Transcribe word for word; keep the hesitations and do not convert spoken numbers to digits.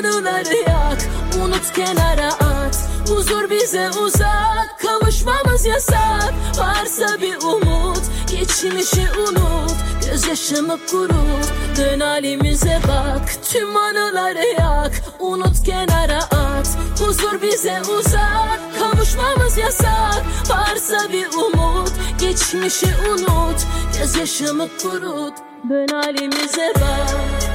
anıları yak, unut kenara at. Huzur bize uzak, kavuşmamız yasak. Varsa bir umut, geçmişi unut, gözyaşımı kurut, dön halimize bak. Tüm anıları yak, unut kenara at. Huzur bize uzak, kavuşmamız yasak. Varsa bir umut, geçmişi unut, gözyaşımı kurut, dön halimize bak.